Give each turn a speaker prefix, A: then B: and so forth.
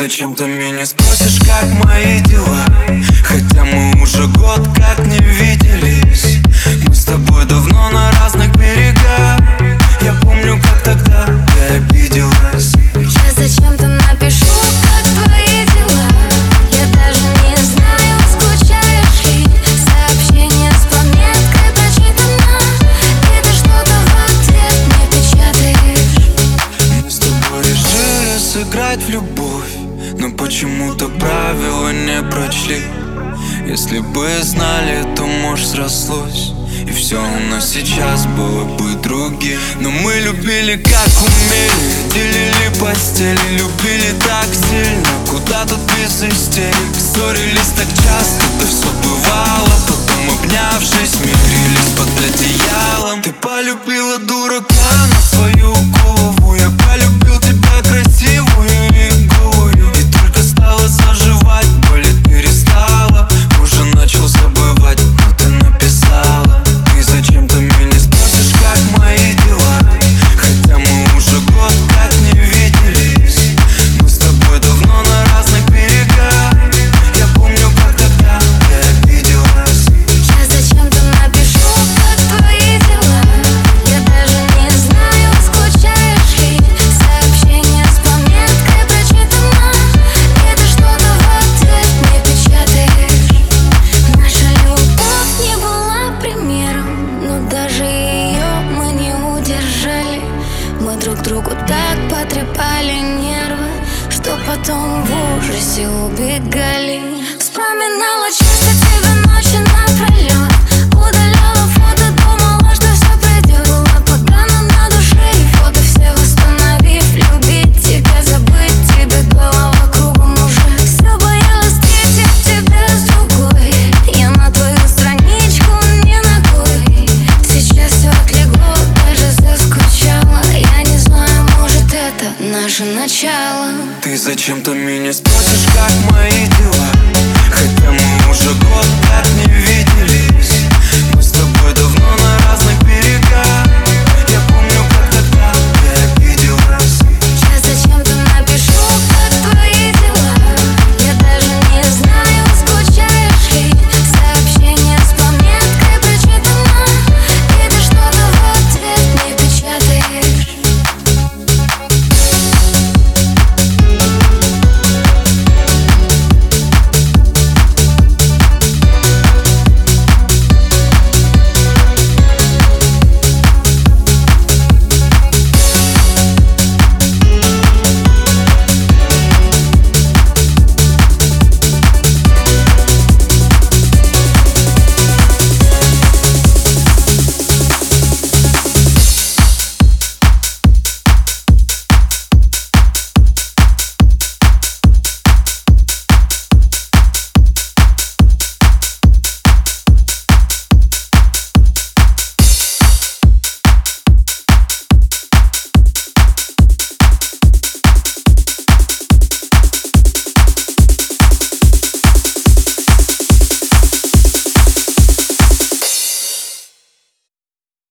A: зачем-то меня спросишь, как мои дела, хотя мы уже год как не виделись. Мы с тобой давно на разных берегах. Я помню, как тогда ты обиделась.
B: Я зачем-то напишу, как твои дела. Я даже не знаю, скучаешь ли. Сообщение с пометкой прочитано, и ты что-то в ответ мне печатаешь.
A: Мы с тобой решили сыграть в любовь, но почему-то правила не прочли. Если бы знали, то, может, срослось, и все у нас сейчас было бы другим. Но мы любили, как умели, делили постели, любили так сильно, куда тут без истерик. Ссорились так часто, да все бывало, потом, обнявшись, мирились под одеялом. Ты полюбила дурака на свою голову, я полюбил тебя красивую и голую. И только стало заживать, болит перестала, уже начал забывать, но ты написала. Ты зачем-то меня спросишь, как мои дела, хотя мы уже год как не виделись. Мы с тобой давно на разных берегах. Я помню, как тогда ты обиделась.
B: Я зачем-то напишу, как твои дела. Я даже не знаю, скучаешь ли. Сообщение с пометкой прочитано, и ты что-то в ответ мне печатаешь. Наша любовь не была примером, но даже ее мы не удержали. Мы друг другу так потрепали нервы, что потом в ужасе убегали. Вспоминала часто тебя ночи напролет, удаляла фото, думала, что все пройдет. Была погано на душе, и фото все восстановив. Любить тебя, забыть тебя, голова кругом уже. Все боялась встретить тебя с другой. Я на твою страничку не ногой. Сейчас все отлегло, даже заскучала. Я не знаю, может, это наше начало.
A: Ты зачем-то меня спросишь, как мои дела,